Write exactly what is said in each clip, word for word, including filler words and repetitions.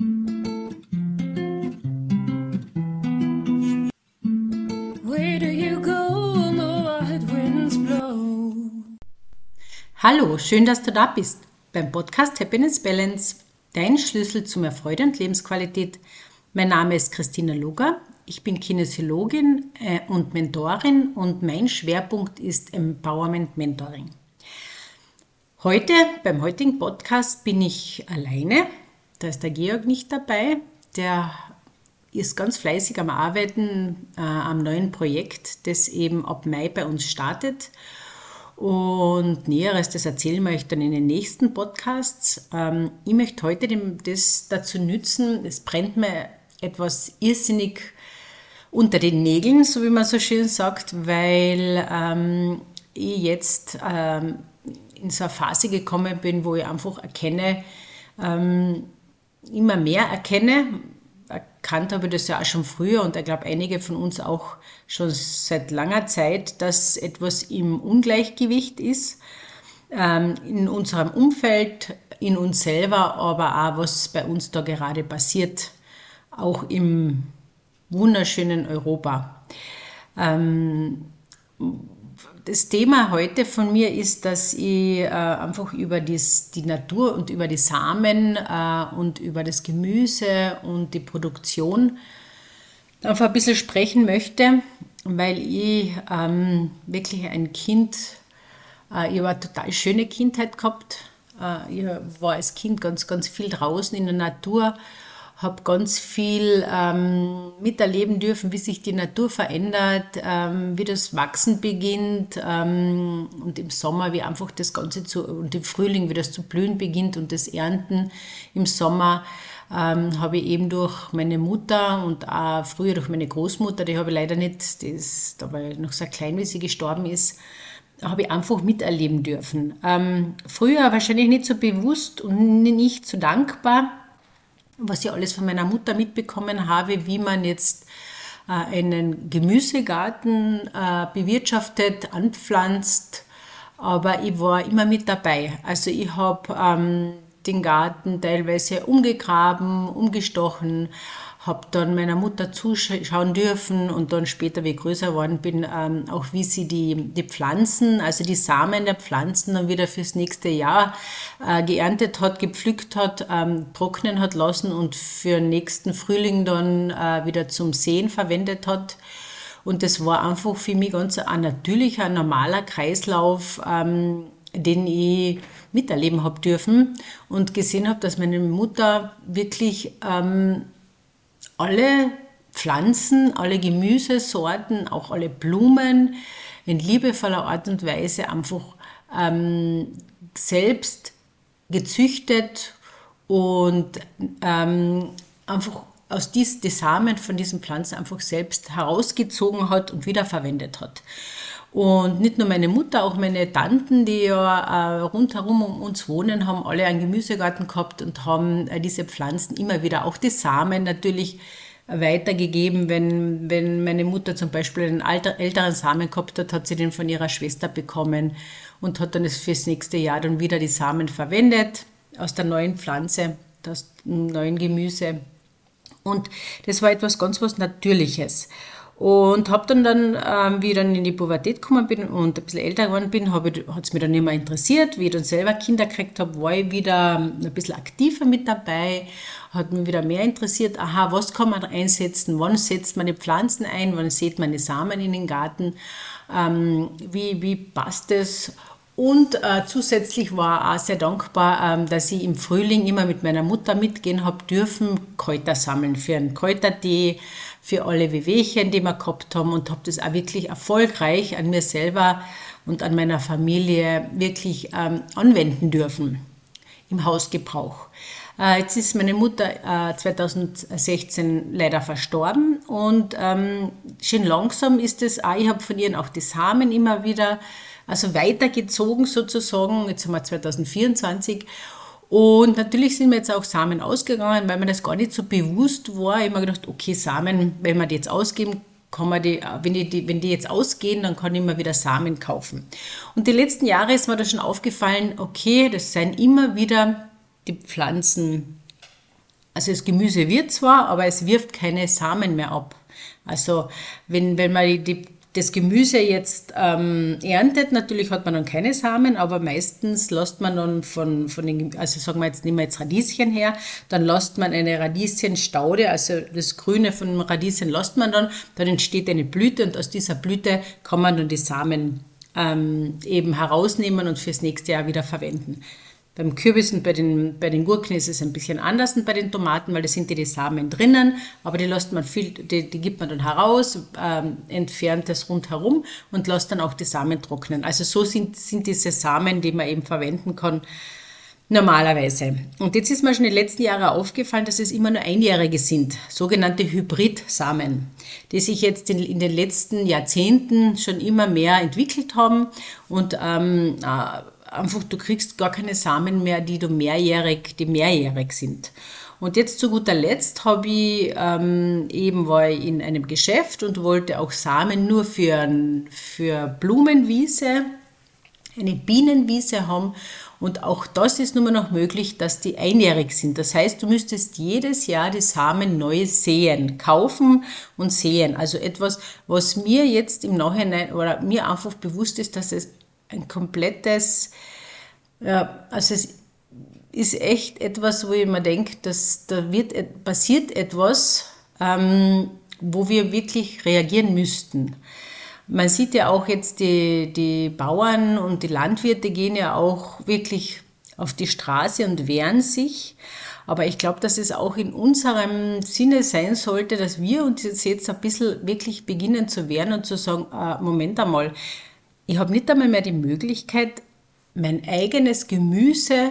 Where do you go when the wild winds blow? Hallo, schön, dass du da bist beim Podcast Happiness Balance, dein Schlüssel zu mehr Freude und Lebensqualität. Mein Name ist Christina Luger, ich bin Kinesiologin äh, und Mentorin und mein Schwerpunkt ist Empowerment Mentoring. Heute, beim heutigen Podcast, bin ich alleine, da ist der Georg nicht dabei, der ist ganz fleißig am Arbeiten äh, am neuen Projekt, das eben ab Mai bei uns startet. Und Näheres, das erzählen wir euch dann in den nächsten Podcasts. Ähm, ich möchte heute dem, das dazu nützen, es brennt mir etwas irrsinnig unter den Nägeln, so wie man so schön sagt, weil ähm, ich jetzt ähm, in so eine Phase gekommen bin, wo ich einfach erkenne, ähm, immer mehr erkenne, erkannt habe ich das ja auch schon früher und ich glaube einige von uns auch schon seit langer Zeit, dass etwas im Ungleichgewicht ist, ähm, in unserem Umfeld, in uns selber, aber auch was bei uns da gerade passiert, auch im wunderschönen Europa. Ähm, Das Thema heute von mir ist, dass ich äh, einfach über dies, die Natur und über die Samen äh, und über das Gemüse und die Produktion einfach ein bisschen sprechen möchte, weil ich ähm, wirklich ein Kind, äh, ich habe eine total schöne Kindheit gehabt. Äh, ich war als Kind ganz, ganz viel draußen in der Natur, habe ganz viel ähm, miterleben dürfen, wie sich die Natur verändert, ähm, wie das Wachsen beginnt ähm, und im Sommer, wie einfach das Ganze zu, und im Frühling, wie das zu blühen beginnt und das Ernten im Sommer. Ähm, habe ich eben durch meine Mutter und auch früher durch meine Großmutter, die habe ich leider nicht, die ist, da war ich noch sehr klein, wie sie gestorben ist, habe ich einfach miterleben dürfen. Ähm, früher wahrscheinlich nicht so bewusst und nicht so dankbar, was ich alles von meiner Mutter mitbekommen habe, wie man jetzt äh, einen Gemüsegarten äh, bewirtschaftet, anpflanzt, aber ich war immer mit dabei. Also ich habe ähm, den Garten teilweise umgegraben, umgestochen, habe dann meiner Mutter zuschauen dürfen und dann später, wie ich größer geworden bin, ähm, auch wie sie die, die Pflanzen, also die Samen der Pflanzen dann wieder fürs nächste Jahr äh, geerntet hat, gepflückt hat, ähm, trocknen hat lassen und für den nächsten Frühling dann äh, wieder zum Säen verwendet hat. Und das war einfach für mich ganz ein natürlicher, normaler Kreislauf, ähm, den ich miterleben habe dürfen und gesehen habe, dass meine Mutter wirklich ähm, alle Pflanzen, alle Gemüsesorten, auch alle Blumen in liebevoller Art und Weise einfach ähm, selbst gezüchtet und ähm, einfach aus dies, die Samen von diesen Pflanzen einfach selbst herausgezogen hat und wiederverwendet hat. Und nicht nur meine Mutter, auch meine Tanten, die ja äh, rundherum um uns wohnen, haben alle einen Gemüsegarten gehabt und haben äh, diese Pflanzen immer wieder, auch die Samen natürlich, weitergegeben. Wenn, wenn meine Mutter zum Beispiel einen alter, älteren Samen gehabt hat, hat sie den von ihrer Schwester bekommen und hat dann fürs nächste Jahr dann wieder die Samen verwendet aus der neuen Pflanze, aus dem neuen Gemüse. Und das war etwas ganz was Natürliches. Und habe dann, dann ähm, wie ich dann in die Pubertät gekommen bin und ein bisschen älter geworden bin, hat es mich dann nicht mehr interessiert. Wie ich dann selber Kinder gekriegt habe, war ich wieder ein bisschen aktiver mit dabei, hat mich wieder mehr interessiert, aha, was kann man einsetzen, wann setzt man die Pflanzen ein, wann sät man die Samen in den Garten, ähm, wie, wie passt das? Und äh, zusätzlich war ich auch sehr dankbar, ähm, dass ich im Frühling immer mit meiner Mutter mitgehen habe dürfen, Kräuter sammeln für einen Kräutertee, für alle Wehwehchen, die wir gehabt haben und habe das auch wirklich erfolgreich an mir selber und an meiner Familie wirklich ähm, anwenden dürfen im Hausgebrauch. Äh, jetzt ist meine Mutter äh, zweitausendsechzehn leider verstorben und ähm, schön langsam ist es auch, ich habe von ihr auch die Samen immer wieder also weitergezogen sozusagen, jetzt haben wir zweitausendvierundzwanzig und natürlich sind mir jetzt auch Samen ausgegangen, weil mir das gar nicht so bewusst war. Ich habe mir gedacht, okay, Samen, wenn wir die jetzt ausgeben, kann man die, wenn, die, wenn die jetzt ausgehen, dann kann ich immer wieder Samen kaufen. Und die letzten Jahre ist mir da schon aufgefallen, okay, das sind immer wieder die Pflanzen also das Gemüse wird zwar, aber es wirft keine Samen mehr ab. Also wenn, wenn man die, das Gemüse jetzt ähm, erntet, natürlich hat man dann keine Samen, aber meistens lässt man dann von, von den, also sagen wir jetzt, nehmen wir jetzt Radieschen her, dann lässt man eine Radieschenstaude, also das Grüne von dem Radieschen lässt man dann, dann entsteht eine Blüte und aus dieser Blüte kann man dann die Samen ähm, eben herausnehmen und fürs nächste Jahr wieder verwenden. Beim Kürbis und bei den, bei den Gurken ist es ein bisschen anders und bei den Tomaten, weil da sind die, die Samen drinnen, aber die lässt man viel, die, die gibt man dann heraus, ähm, entfernt das rundherum und lässt dann auch die Samen trocknen. Also so sind, sind diese Samen, die man eben verwenden kann, normalerweise. Und jetzt ist mir schon in den letzten Jahren aufgefallen, dass es immer nur Einjährige sind, sogenannte Hybridsamen, die sich jetzt in, in den letzten Jahrzehnten schon immer mehr entwickelt haben und ähm, äh, einfach, du kriegst gar keine Samen mehr, die du mehrjährig, die mehrjährig sind. Und jetzt zu guter Letzt habe ich ähm, eben war ich in einem Geschäft und wollte auch Samen nur für, für Blumenwiese, eine Bienenwiese haben. Und auch das ist nur noch möglich, dass die einjährig sind. Das heißt, du müsstest jedes Jahr die Samen neu säen, kaufen und säen. Also etwas, was mir jetzt im Nachhinein oder mir einfach bewusst ist, dass es ein komplettes, ja, also es ist echt etwas, wo ich mir denke, dass da wird, passiert etwas, ähm, wo wir wirklich reagieren müssten. Man sieht ja auch jetzt, die, die Bauern und die Landwirte gehen ja auch wirklich auf die Straße und wehren sich. Aber ich glaube, dass es auch in unserem Sinne sein sollte, dass wir uns jetzt ein bisschen wirklich beginnen zu wehren und zu sagen, äh, Moment einmal, ich habe nicht einmal mehr die Möglichkeit, mein eigenes Gemüse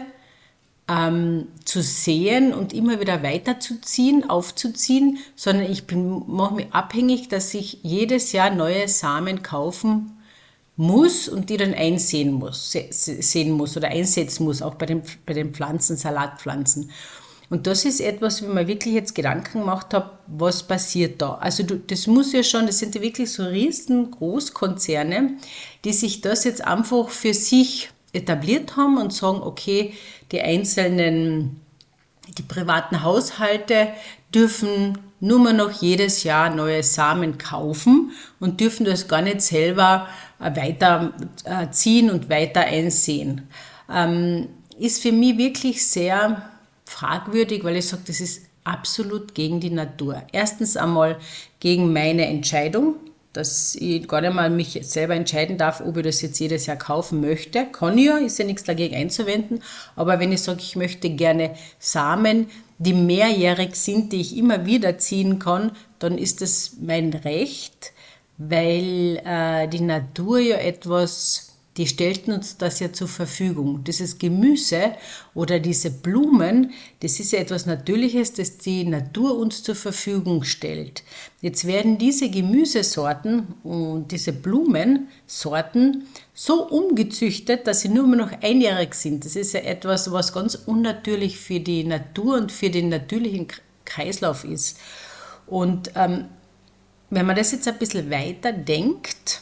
ähm, zu säen und immer wieder weiterzuziehen, aufzuziehen, sondern ich mache mich abhängig, dass ich jedes Jahr neue Samen kaufen muss und die dann einsehen muss, sehen muss oder einsetzen muss, auch bei den, bei den Pflanzen, Salatpflanzen. Und das ist etwas, wie man wirklich jetzt Gedanken gemacht habe, was passiert da? Also du, das muss ja schon, das sind ja wirklich so riesen Großkonzerne, die sich das jetzt einfach für sich etabliert haben und sagen, okay, die einzelnen, die privaten Haushalte dürfen nur mehr noch jedes Jahr neue Samen kaufen und dürfen das gar nicht selber weiter ziehen und weiter einsehen. Ähm, ist für mich wirklich sehr fragwürdig, weil ich sage, das ist absolut gegen die Natur. Erstens einmal gegen meine Entscheidung, dass ich gar nicht mal mich selber entscheiden darf, ob ich das jetzt jedes Jahr kaufen möchte. Kann ich ja, ist ja nichts dagegen einzuwenden. Aber wenn ich sage, ich möchte gerne Samen, die mehrjährig sind, die ich immer wieder ziehen kann, dann ist das mein Recht, weil äh, die Natur ja etwas, die stellt uns das ja zur Verfügung. Dieses Gemüse oder diese Blumen, das ist ja etwas Natürliches, das die Natur uns zur Verfügung stellt. Jetzt werden diese Gemüsesorten und diese Blumensorten so umgezüchtet, dass sie nur noch einjährig sind. Das ist ja etwas, was ganz unnatürlich für die Natur und für den natürlichen Kreislauf ist. Und ähm, wenn man das jetzt ein bisschen weiter denkt,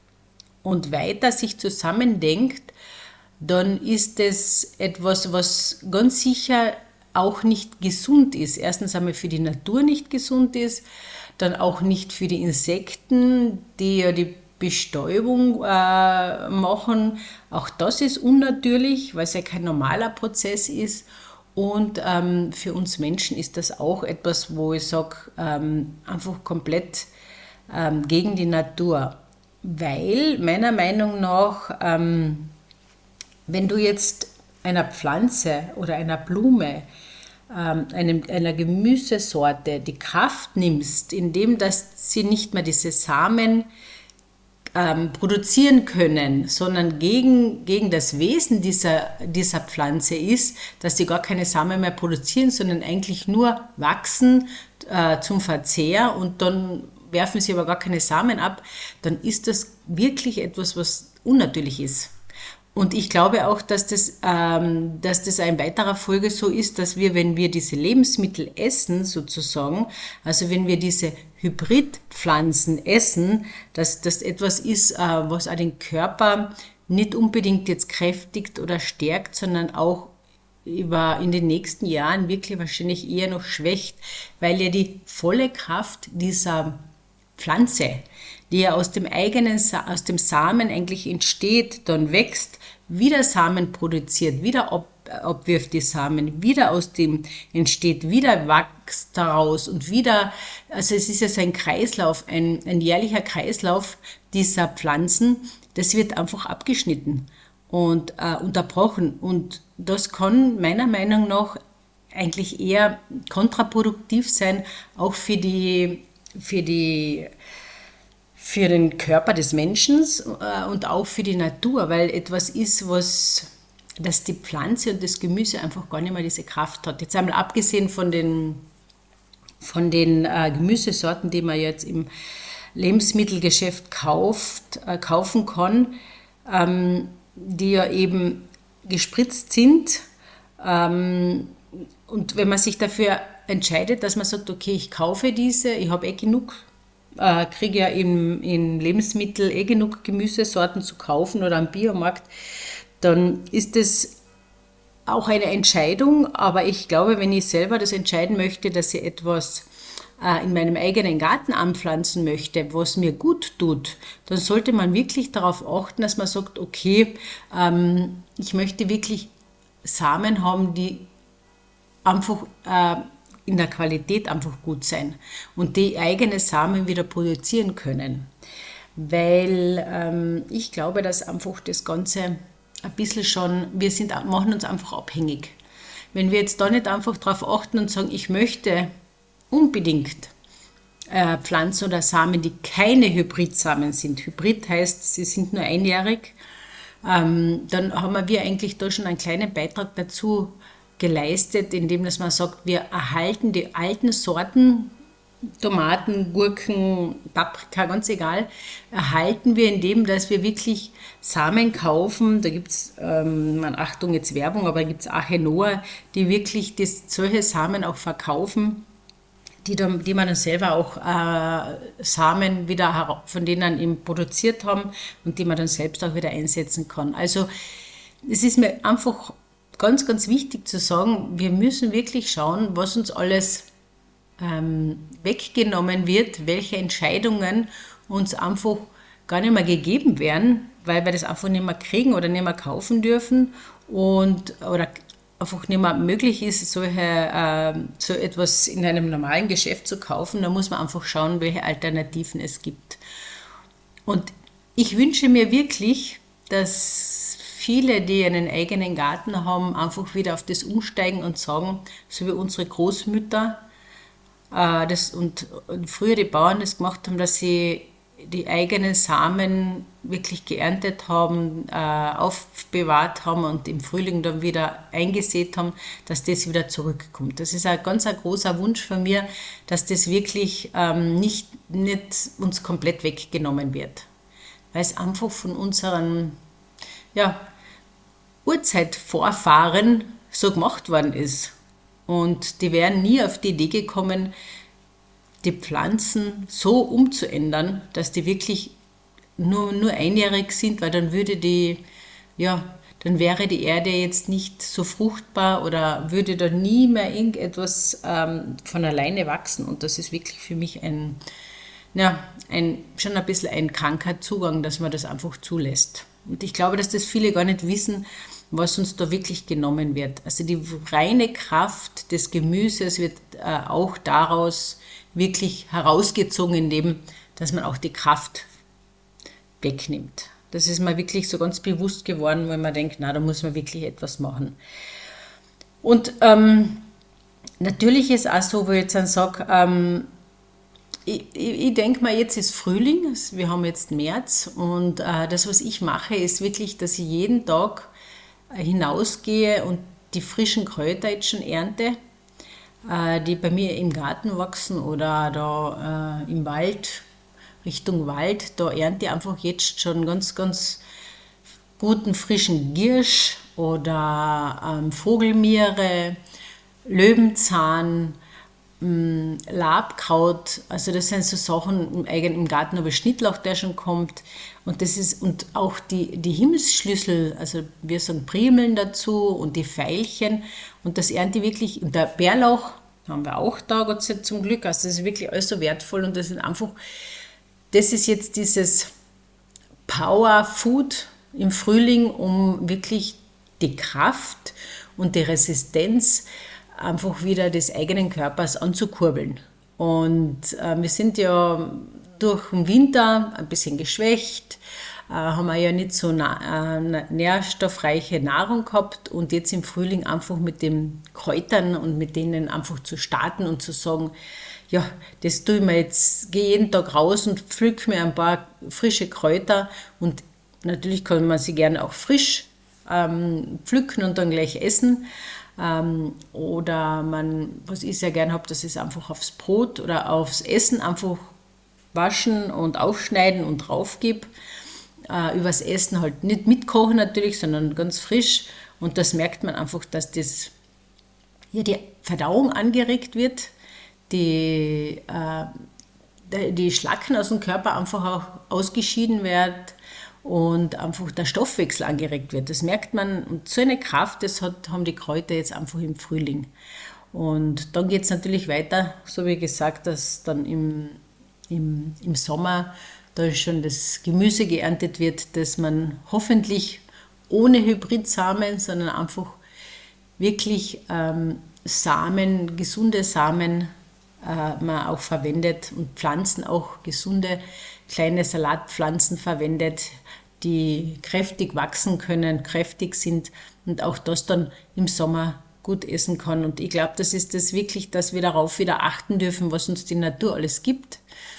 und weiter sich zusammendenkt, dann ist es etwas, was ganz sicher auch nicht gesund ist. Erstens einmal für die Natur nicht gesund ist, dann auch nicht für die Insekten, die ja die Bestäubung äh, machen. Auch das ist unnatürlich, weil es ja kein normaler Prozess ist. Und ähm, für uns Menschen ist das auch etwas, wo ich sage, ähm, einfach komplett ähm, gegen die Natur. Weil meiner Meinung nach, ähm, wenn du jetzt einer Pflanze oder einer Blume, ähm, einem, einer Gemüsesorte die Kraft nimmst, indem dass sie nicht mehr diese Samen ähm, produzieren können, sondern gegen, gegen das Wesen dieser, dieser Pflanze ist, dass sie gar keine Samen mehr produzieren, sondern eigentlich nur wachsen äh, zum Verzehr und dann werfen sie aber gar keine Samen ab, dann ist das wirklich etwas, was unnatürlich ist. Und ich glaube auch, dass das, ähm, dass das in weiterer Folge so ist, dass wir, wenn wir diese Lebensmittel essen, sozusagen, also wenn wir diese Hybridpflanzen essen, dass das etwas ist, äh, was auch den Körper nicht unbedingt jetzt kräftigt oder stärkt, sondern auch über in den nächsten Jahren wirklich wahrscheinlich eher noch schwächt, weil ja die volle Kraft dieser Pflanze, die ja aus dem eigenen, aus dem Samen eigentlich entsteht, dann wächst, wieder Samen produziert, wieder ab, abwirft die Samen, wieder aus dem entsteht, wieder wächst daraus und wieder, also es ist ja so ein Kreislauf, ein, ein jährlicher Kreislauf dieser Pflanzen, das wird einfach abgeschnitten und äh, unterbrochen und das kann meiner Meinung nach eigentlich eher kontraproduktiv sein, auch für die, für die für den Körper des Menschen äh, und auch für die Natur, weil etwas ist, was dass die Pflanze und das Gemüse einfach gar nicht mehr diese Kraft hat. Jetzt einmal abgesehen von den, von den äh, Gemüsesorten, die man jetzt im Lebensmittelgeschäft kauft, äh, kaufen kann, ähm, die ja eben gespritzt sind. Ähm, und wenn man sich dafür entscheidet, dass man sagt, okay, ich kaufe diese, ich habe eh genug, äh, kriege ja im, in Lebensmittel eh genug Gemüsesorten zu kaufen oder am Biomarkt, dann ist es auch eine Entscheidung, aber ich glaube, wenn ich selber das entscheiden möchte, dass ich etwas äh, in meinem eigenen Garten anpflanzen möchte, was mir gut tut, dann sollte man wirklich darauf achten, dass man sagt, okay, ähm, ich möchte wirklich Samen haben, die einfach äh, in der Qualität einfach gut sein und die eigene Samen wieder produzieren können. Weil ähm, ich glaube, dass einfach das Ganze ein bisschen schon, wir sind, machen uns einfach abhängig. Wenn wir jetzt da nicht einfach darauf achten und sagen, ich möchte unbedingt äh, Pflanzen oder Samen, die keine Hybridsamen sind. Hybrid heißt, sie sind nur einjährig. Ähm, dann haben wir eigentlich da schon einen kleinen Beitrag dazu geleistet, indem dass man sagt, wir erhalten die alten Sorten, Tomaten, Gurken, Paprika, ganz egal, erhalten wir, indem dass wir wirklich Samen kaufen. Da gibt es, ähm, Achtung, jetzt Werbung, aber da gibt es Achenoa, die wirklich das, solche Samen auch verkaufen, die, dann, die man dann selber auch äh, Samen wieder von denen eben produziert haben und die man dann selbst auch wieder einsetzen kann. Also es ist mir einfach ganz, ganz wichtig zu sagen, wir müssen wirklich schauen, was uns alles ähm, weggenommen wird, welche Entscheidungen uns einfach gar nicht mehr gegeben werden, weil wir das einfach nicht mehr kriegen oder nicht mehr kaufen dürfen und oder einfach nicht mehr möglich ist, solche, äh, so etwas in einem normalen Geschäft zu kaufen. Da muss man einfach schauen, welche Alternativen es gibt. Und ich wünsche mir wirklich, dass viele, die einen eigenen Garten haben, einfach wieder auf das umsteigen und sagen, so wie unsere Großmütter äh, das, und, und früher die Bauern das gemacht haben, dass sie die eigenen Samen wirklich geerntet haben, äh, aufbewahrt haben und im Frühling dann wieder eingesät haben, dass das wieder zurückkommt. Das ist ein ganz ein großer Wunsch von mir, dass das wirklich ähm, nicht, nicht uns komplett weggenommen wird. Weil es einfach von unseren ja, Urzeitvorfahren so gemacht worden ist. Und die wären nie auf die Idee gekommen, die Pflanzen so umzuändern, dass die wirklich nur, nur einjährig sind, weil dann würde die, ja, dann wäre die Erde jetzt nicht so fruchtbar oder würde da nie mehr irgendetwas ähm, von alleine wachsen. Und das ist wirklich für mich ein, ja, ein, schon ein bisschen ein kranker Zugang, dass man das einfach zulässt. Und ich glaube, dass das viele gar nicht wissen, was uns da wirklich genommen wird. Also die reine Kraft des Gemüses wird äh, auch daraus wirklich herausgezogen, indem dass man auch die Kraft wegnimmt. Das ist mir wirklich so ganz bewusst geworden, weil man denkt, na, da muss man wirklich etwas machen. Und ähm, natürlich ist auch so, wo ich jetzt dann sage, ähm, ich, ich, ich denke mal, jetzt ist Frühling, wir haben jetzt März und äh, das, was ich mache, ist wirklich, dass ich jeden Tag äh, hinausgehe und die frischen Kräuter jetzt schon ernte, die bei mir im Garten wachsen oder da äh, im Wald, Richtung Wald, da ernte ich einfach jetzt schon ganz, ganz guten frischen Giersch oder ähm, Vogelmiere, Löwenzahn, mh, Labkraut, also das sind so Sachen im eigenen im Garten, aber Schnittlauch, der schon kommt. Und das ist, und auch die, die Himmelsschlüssel, also wir sagen Primeln dazu und die Veilchen. Und das ernte ich wirklich, und der Bärlauch haben wir auch da, Gott sei Dank zum Glück. Also das ist wirklich alles so wertvoll und das ist einfach, das ist jetzt dieses Power Food im Frühling, um wirklich die Kraft und die Resistenz einfach wieder des eigenen Körpers anzukurbeln. Und äh, wir sind ja durch den Winter ein bisschen geschwächt, äh, haben wir ja nicht so na, äh, nährstoffreiche Nahrung gehabt und jetzt im Frühling einfach mit den Kräutern und mit denen einfach zu starten und zu sagen, ja, das tue ich mir jetzt, gehe jeden Tag raus und pflück mir ein paar frische Kräuter und natürlich kann man sie gerne auch frisch ähm, pflücken und dann gleich essen. Ähm, oder man, was ich sehr gerne habe, das ist einfach aufs Brot oder aufs Essen einfach waschen und aufschneiden und drauf gebe. Äh, übers Essen halt nicht mitkochen natürlich, sondern ganz frisch. Und das merkt man einfach, dass das, ja, die Verdauung angeregt wird, die, äh, die Schlacken aus dem Körper einfach auch ausgeschieden werden und einfach der Stoffwechsel angeregt wird. Das merkt man, und so eine Kraft, das hat, haben die Kräuter jetzt einfach im Frühling. Und dann geht es natürlich weiter, so wie gesagt, dass dann im, im, im Sommer da schon das Gemüse geerntet wird, das man hoffentlich ohne Hybridsamen, sondern einfach wirklich ähm, Samen, gesunde Samen äh, man auch verwendet und Pflanzen, auch gesunde kleine Salatpflanzen verwendet, die kräftig wachsen können, kräftig sind und auch das dann im Sommer gut essen kann. Und ich glaube, das ist das wirklich, dass wir darauf wieder achten dürfen, was uns die Natur alles gibt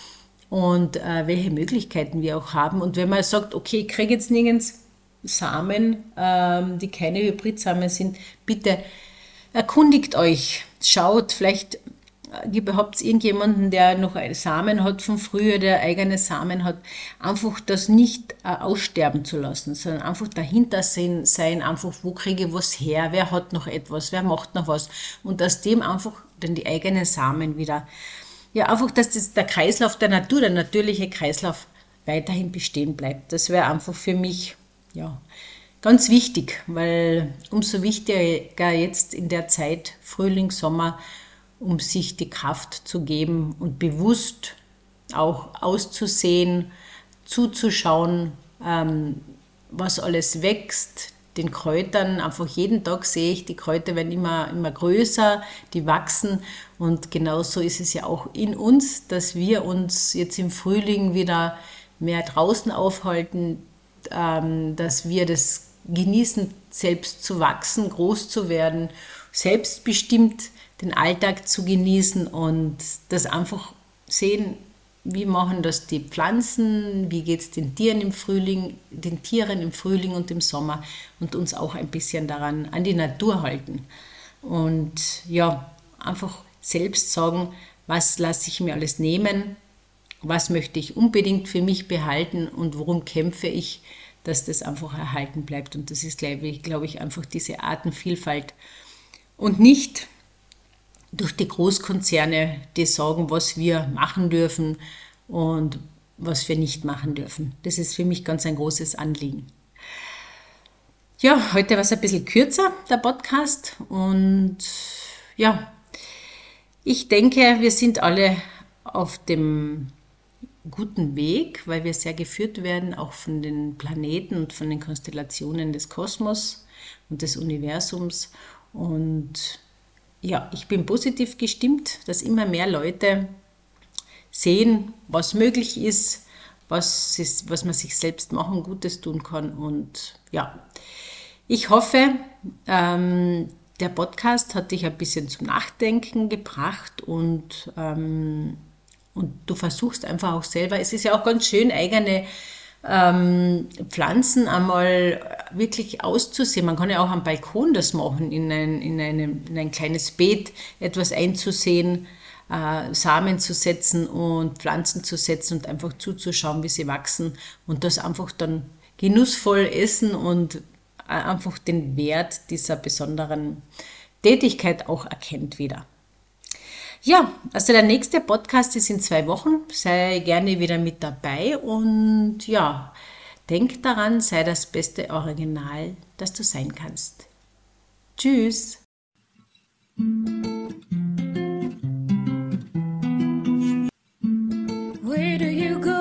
und äh, welche Möglichkeiten wir auch haben. Und wenn man sagt, okay, ich kriege jetzt nirgends Samen, ähm, die keine Hybridsamen sind, bitte erkundigt euch, schaut, vielleicht habt ihr irgendjemanden, der noch Samen hat von früher, der eigene Samen hat, einfach das nicht äh, aussterben zu lassen, sondern einfach dahinter sein, sein, einfach, wo kriege ich was her, wer hat noch etwas, wer macht noch was und aus dem einfach dann die eigenen Samen wieder, ja, einfach, dass das, der Kreislauf der Natur, der natürliche Kreislauf weiterhin bestehen bleibt. Das wäre einfach für mich, ja, ganz wichtig, weil umso wichtiger jetzt in der Zeit, Frühling, Sommer, um sich die Kraft zu geben und bewusst auch auszusehen, zuzuschauen, ähm, was alles wächst, den Kräutern. Einfach jeden Tag sehe ich, die Kräuter werden immer, immer größer, die wachsen und genauso ist es ja auch in uns, dass wir uns jetzt im Frühling wieder mehr draußen aufhalten, ähm, dass wir das genießen, selbst zu wachsen, groß zu werden, selbstbestimmt den Alltag zu genießen und das einfach sehen, wie machen das die Pflanzen, wie geht es den Tieren im Frühling, den Tieren im Frühling und im Sommer und uns auch ein bisschen daran an die Natur halten. Und ja, einfach selbst sagen, was lasse ich mir alles nehmen, was möchte ich unbedingt für mich behalten und worum kämpfe ich, dass das einfach erhalten bleibt. Und das ist, glaube ich, glaube ich, einfach diese Artenvielfalt und nicht durch die Großkonzerne, die sagen, was wir machen dürfen und was wir nicht machen dürfen. Das ist für mich ganz ein großes Anliegen. Ja, heute war es ein bisschen kürzer, der Podcast. Und ja, ich denke, wir sind alle auf dem guten Weg, weil wir sehr geführt werden, auch von den Planeten und von den Konstellationen des Kosmos und des Universums. Und ja, ich bin positiv gestimmt, dass immer mehr Leute sehen, was möglich ist, was, ist, was man sich selbst machen, Gutes tun kann. Und ja, ich hoffe, ähm, der Podcast hat dich ein bisschen zum Nachdenken gebracht und, ähm, und du versuchst einfach auch selber, es ist ja auch ganz schön, eigene Ähm, Pflanzen einmal wirklich auszusehen. Man kann ja auch am Balkon das machen, in ein, in einem, in ein kleines Beet etwas einzusehen, äh, Samen zu setzen und Pflanzen zu setzen und einfach zuzuschauen, wie sie wachsen und das einfach dann genussvoll essen und einfach den Wert dieser besonderen Tätigkeit auch erkennt wieder. Ja, also der nächste Podcast ist in zwei Wochen. Sei gerne wieder mit dabei und ja, denk daran, sei das beste Original, das du sein kannst. Tschüss! Where do you go?